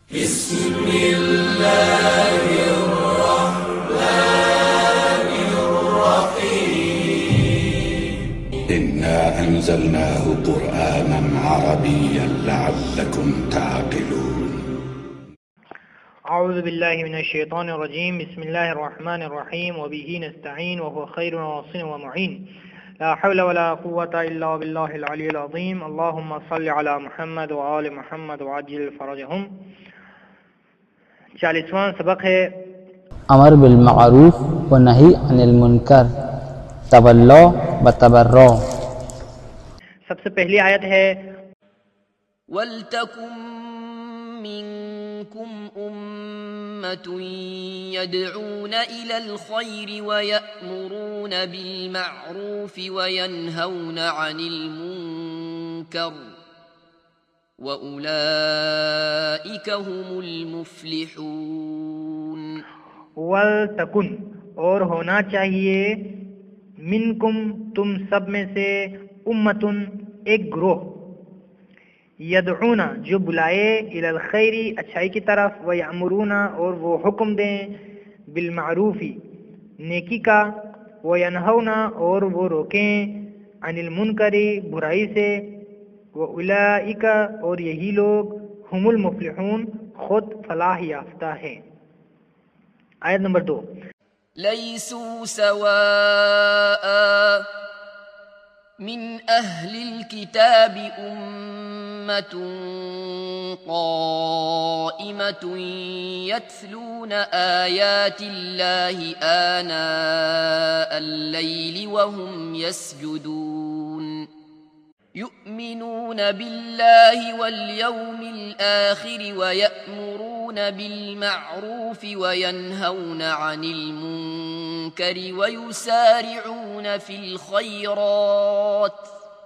بسم الله الرحمن الرحيم إنا أنزلناه قرآنا عربيا لعلكم تعقلون أعوذ بالله من الشيطان الرجيم. بسم الله الرحمن الرحيم وبه نستعين وهو خير ناصر ومعين لا حول ولا قوة إلا بالله العلي العظيم. اللهم صل على محمد وآل محمد وعجل فرجهم. 40واں سبق ہے امر بالمعروف و نہی عن المنکر تولو بتبرع. سب سے پہلی آیت ہے وَلْتَكُن مِّنكُمْ أُمَّةٌ يَدْعُونَ إِلَى الْخَيْرِ وَيَأْمُرُونَ بِالْمَعْرُوفِ وَيَنْهَوْنَ عَنِ الْمُنكَرِ وَأُولَئِكَ هُمُ الْمُفْلِحُونَ. وَلْتَكُن اور ہونا چاہیے منکم تم سب میں سے امتن ایک گروہ یدعون جو بلائے الی الخیر اچھائی کی طرف ویأمرون اور وہ حکم دیں بالمعروف نیکی کا وینہون اور وہ روکیں عن المنکر برائی سے وَأُولَئِكَ اور یہی لوگ ہم المفلحون خود فلاح یافتہ ہیں. آیت نمبر 2 لَيْسُوا سَوَاءً مِّنْ أَهْلِ الْكِتَابِ أُمَّةٌ قَائِمَةٌ يَتْلُونَ آيَاتِ اللَّهِ آنَاءَ اللَّيْلِ وَهُمْ يَسْجُدُونَ يُؤْمِنُونَ بِاللَّهِ وَالْيَوْمِ الْآخِرِ وَيَأْمُرُونَ بِالْمَعْرُوفِ وَيَنْهَوْنَ عَنِ الْمُنكَرِ وَيُسَارِعُونَ فِي الْخَيْرَاتِ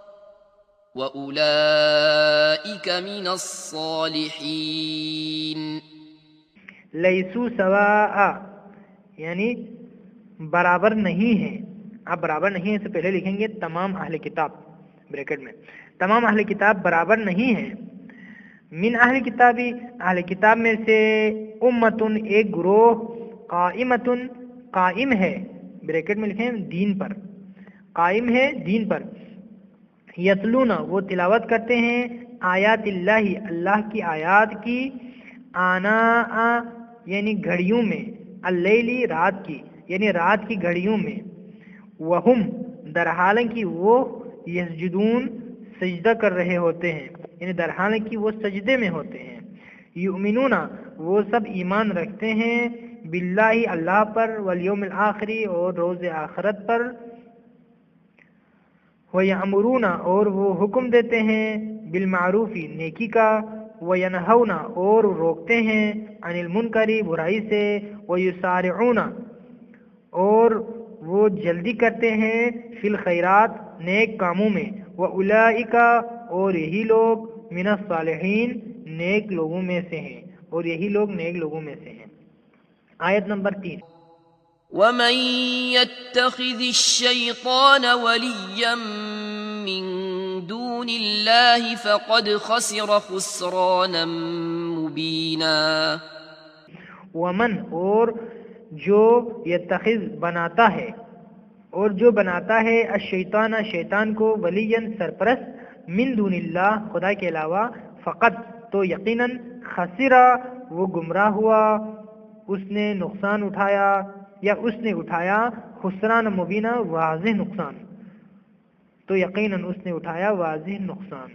وَأُولَئِكَ مِنَ الصَّالِحِينَ. لیسو سواء یعنی برابر نہیں ہیں. آپ برابر نہیں ہیں سے پہلے لکھیں گے تمام اہل کتاب بریکٹ میں. تمام اہل کتاب برابر نہیں ہیں. من اہل کتابی اہل کتاب میں سے امتن ایک گروہ قائمتن قائم ہے بریکٹ میں لکھیں دین پر قائم ہے دین پر یتلون وہ تلاوت کرتے ہیں آیات اللہ اللہ کی آیات کی آناء یعنی گھڑیوں میں اللیلی رات کی یعنی رات کی گھڑیوں میں وہم در حالانکہ وہ یسجدون سجدہ کر رہے ہوتے ہیں یعنی در حالانکہ وہ سجدے میں ہوتے ہیں. یؤمنون وہ سب ایمان رکھتے ہیں باللہ اللہ پر والیوم الآخری اور روز آخرت پر وَيَأْمُرُونَ اور وہ حکم دیتے ہیں بالمعروف نیکی کا وَيَنْهَوْنَ اور روکتے ہیں عن المنکر برائی سے وَيُسَارِعُونَ اور وہ جلدی کرتے ہیں فی الخیرات نیک کاموں میں وَأُولَئِكَ اور یہی لوگ من الصالحین نیک لوگوں میں سے ہیں اور یہی لوگ نیک لوگوں میں سے ہیں. آیت نمبر 3 وَمَن يَتَّخِذِ الشَّيْطَانَ وَلِيًّا مِّن دُونِ اللَّهِ فَقَدْ خَسِرَ خُسْرَانًا مُّبِينًا. ومن اور جو یتخذ بناتا ہے اور جو بناتا ہے الشیطان شیطان کو ولیًا سرپرست من دون اللہ خدا کے علاوہ فقط تو یقیناً خسرا وہ گمراہ ہوا اس نے نقصان اٹھایا یا اس نے اٹھایا خسران مبینہ واضح نقصان تو یقیناً اس نے اٹھایا واضح نقصان.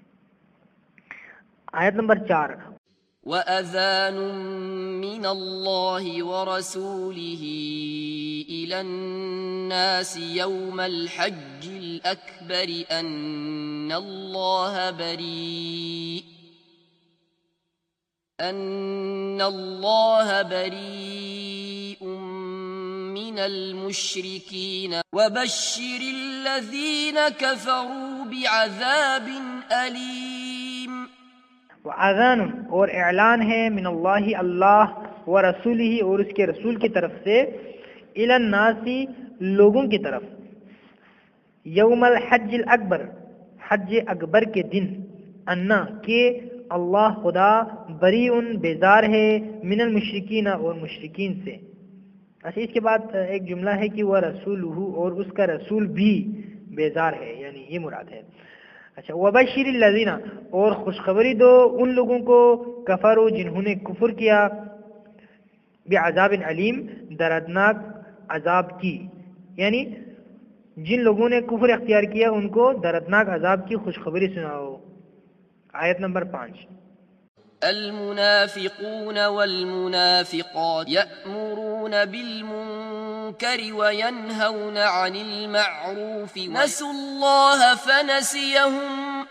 آیت نمبر 4 وَأَذَانٌ مِّنَ اللَّهِ وَرَسُولِهِ إِلَى النَّاسِ يَوْمَ الْحَجِّ الْأَكْبَرِ أَنَّ اللَّهَ بَرِيءٌ مِّنَ الْمُشْرِكِينَ وَبَشِّرِ الَّذِينَ كَفَرُوا بِعَذَابٍ أَلِيمٍ. وَأَذَانٌ اور اعلان ہے من اللہ اللہ ورسولہ اور اس کے رسول کی طرف سے الی الناس لوگوں کی طرف یوم الحج الاکبر حج اکبر کے دن انا کہ اللہ خدا بریء بیزار ہے من المشرکین اور مشرکین سے. اچھا اس کے بعد ایک جملہ ہے کہ وہ رسولہ اور اس کا رسول بھی بیزار ہے، یعنی یہ مراد ہے. اچھا وبشر الذین اور خوشخبری دو ان لوگوں کو کفروا جنہوں نے کفر کیا بعذاب علیم دردناک عذاب کی، یعنی جن لوگوں نے کفر اختیار کیا ان کو دردناک عذاب کی خوشخبری سناؤ. آیت نمبر 5. المنافقون والمنافقات يأمرون بالمنكر وينهون عن المعروف نسوا الله فنسيهم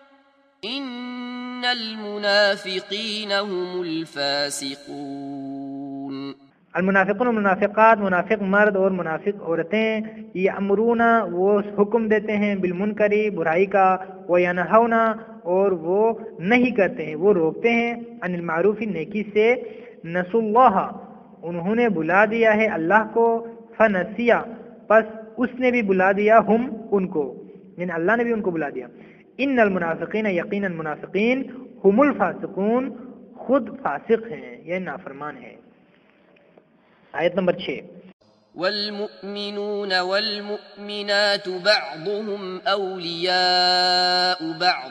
إن المنافقين هم الفاسقون. المنافقون والمنافقات، منافق مرد اور منافق عورتیں، یأمرون وہ حکم دیتے ہیں بالمنکری برائی کا، وینہون اور وہ نہیں کرتے ہیں، وہ روکتے ہیں، عن المعروف نیکی سے، نسوا اللہ انہوں نے بلا دیا ہے اللہ کو، فنسیا پس اس نے بھی بلا دیا ہم ان کو، یعنی اللہ نے بھی ان کو بلا دیا. ان المنافقین یقینا منافقین هم الفاسقون خود فاسق ہیں، یہ نافرمان ہے. آیت نمبر 6. والمؤمنون والمؤمنات بعضهم أولياء بعض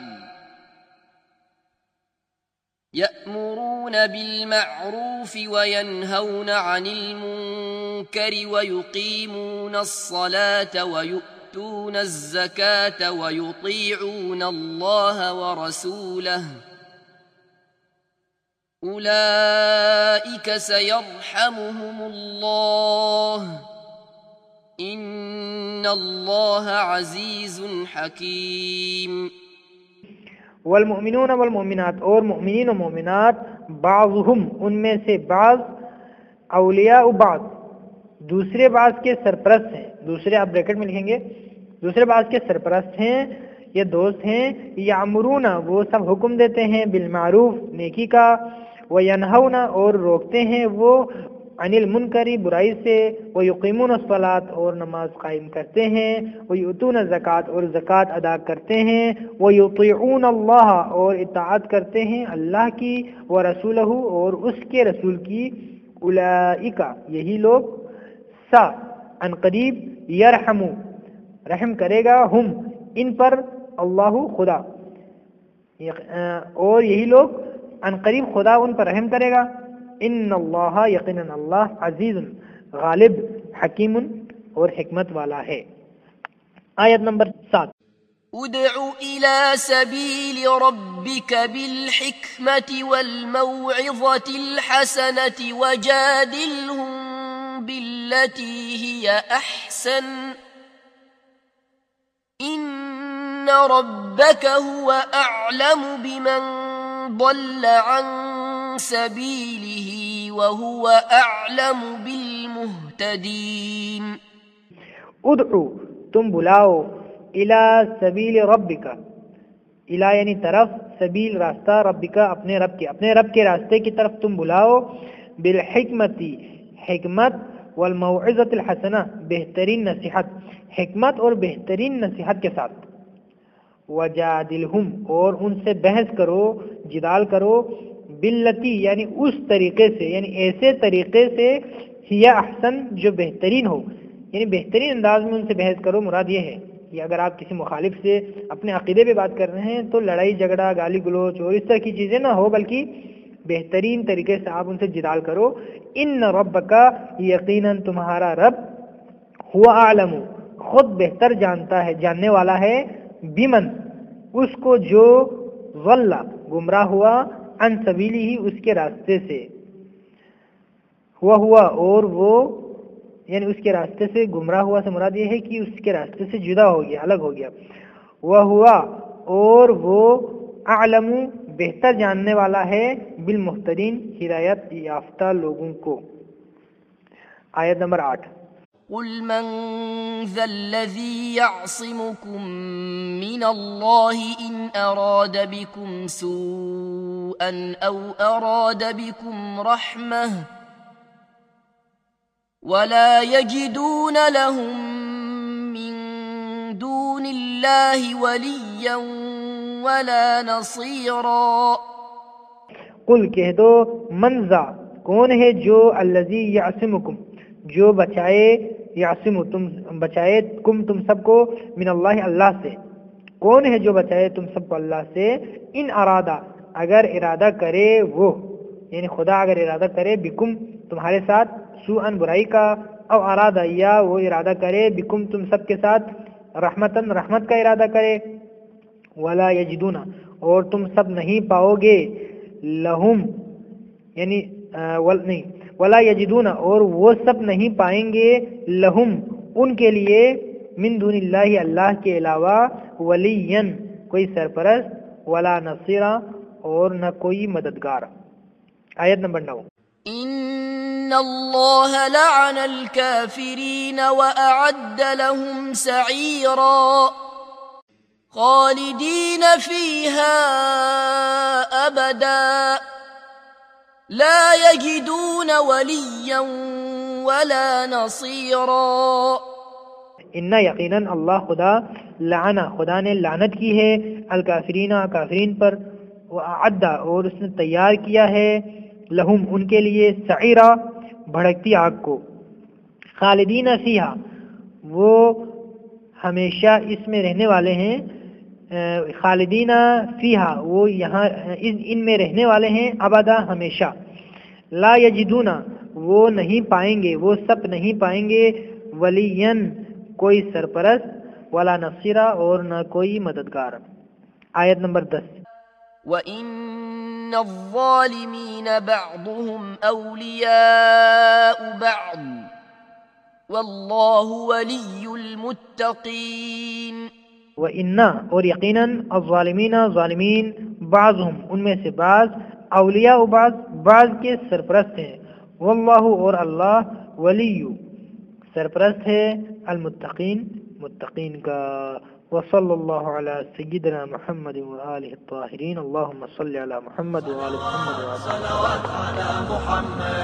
يأمرون بالمعروف وينهون عن المنكر ويقيمون الصلاة ويؤتون الزكاة ويطيعون الله ورسوله أولئك سيرحمهم الله إن الله عزيز حكيم. والمؤمنون والمؤمنات اور مؤمنین و مومنات بعضهم ان میں سے بعض، اولیاء بعض دوسرے بعض کے سرپرست ہیں، دوسرے آپ بریکٹ میں لکھیں گے، دوسرے بعض کے سرپرست ہیں، یہ دوست ہیں. یامرون وہ سب حکم دیتے ہیں بالمعروف نیکی کا، وینہون اور روکتے ہیں وہ عن المنکری برائی سے، ویقیمون الصلاۃ اور نماز قائم کرتے ہیں، ویؤتون الزکوٰۃ اور زکوٰۃ ادا کرتے ہیں، ویطیعون اللہ اور اطاعت کرتے ہیں اللہ کی، ورسولہ اور اس کے رسول کی. اولئک یہی لوگ، سا ان قریب، یرحم رحم کرے گا، ہم ان پر، اللہ خدا، اور یہی لوگ ان قریب خدا ان پر رحم کرے گا. ان اللہ یقینا اللہ عزیز غالب حکیم اور حکمت والا ہے. آیت نمبر 7. ادع إلى سبيل ربك بالحكمة والموعظة الحسنة وجادلهم بالتي هي أحسن إن ربك هو أعلم بمن ضل عن سبيله وهو أعلم بالمهتدين. ادعو تم بلاؤ، الی سبیل ربک، الی یعنی طرف، سبیل راستہ، ربک اپنے رب کے راستے کی طرف تم بلاؤ، بالحکمتی حکمت، والموعظۃ الحسنہ بہترین نصیحت، حکمت اور بہترین نصیحت کے ساتھ، وجادلہم اور ان سے بحث کرو، جدال کرو، باللتی یعنی اس طریقے سے، یعنی ایسے طریقے سے، ہی احسن جو بہترین ہو، یعنی بہترین انداز میں ان سے بحث کرو. مراد یہ ہے کہ اگر آپ کسی مخالف سے اپنے عقیدے پہ بات کر رہے ہیں تو لڑائی جھگڑا، گالی گلوچ اور اس طرح کی چیزیں نہ ہو، بلکہ بہترین طریقے سے آپ ان سے جدال کرو. ان ربک یقیناً تمہارا رب، ہوا اعلم خود بہتر جانتا ہے، جاننے والا ہے، بمن اس کو جو، ضل گمراہ ہوا، عن سبیلی ہی اس کے راستے سے، ہوا اور وہ یعنی اس کے راستے سے گمراہ ہوا سے مراد یہ ہے کہ اس کے راستے سے جدا ہو گیا، الگ ہو گیا. وہوا اور وہ، اعلم بہتر جاننے والا ہے، بالمہتدین ہدایت یافتہ لوگوں کو. آیت نمبر 8. قل من ذا الذي يعصمكم من الله إن أراد بكم سوءا أو أراد بكم رحمة ولا يجدون لهم من دون الله وليا ولا نصيرا. قل کہہ دو منزا کون ہے جو الذی یعصمکم جو بچائے یعصم بچائے تم سب کو من اللہ اللہ سے، کون ہے جو بچائے تم سب کو اللہ سے، ان ارادہ اگر ارادہ کرے وہ، یعنی خدا اگر ارادہ کرے بکم تمہارے ساتھ سوءا برائی کا، او ارادہ یا وہ ارادہ کرے بکم تم سب کے ساتھ رحمتن رحمت کا ارادہ کرے، ولا یجدون اور تم سب نہیں پاؤ گے لہم یعنی نہیں ولا یجدون اور وہ سب نہیں پائیں گے لہم ان کے لیے من دون اللہ اللہ کے علاوہ ولیا کوئی سرپرست ولا نصیرا اور نہ کوئی مددگار۔ آیت نمبر 9 ان اللہ لعن الكافرین واعد لهم سعیرا خالدین فیہا ابدا لا یجدون ولیا ولا نصیرا۔ ان یقیناً اللہ خدا نے لعنت کی ہے الکافرین کافرین پر، وأعد اور اس نے تیار کیا ہے لہم ان کے لیے سعیرا بھڑکتی آگ کو، خالدین فیہا وہ ہمیشہ اس میں رہنے والے ہیں، خالدین فیہا وہ یہاں ان میں رہنے والے ہیں، ابدا ہمیشہ، لا یجدون وہ نہیں پائیں گے وہ سب نہیں پائیں گے ولین کوئی سرپرست ولا نصیرا اور نہ کوئی مددگار۔ آیت نمبر 10 وَإِنَّ الظَّالِمِينَ بَعْضُهُمْ أَوْلِيَاءُ بَعْضٍ وَاللَّهُ وَلِيُّ الْمُتَّقِينَ۔ وَإِنَّ اور یقیناً الظالمین ظالمین بعضهم ان میں سے بعض اولیاء بعض کے سرپرست ہیں، واللہ اور اللہ ولی سرپرست ہے المتقین متقین کا۔ وصلی اللہ علی سیدنا محمد وآلہ الطاہرین، اللہم صلی علی محمد وآل محمد صلوات على محمد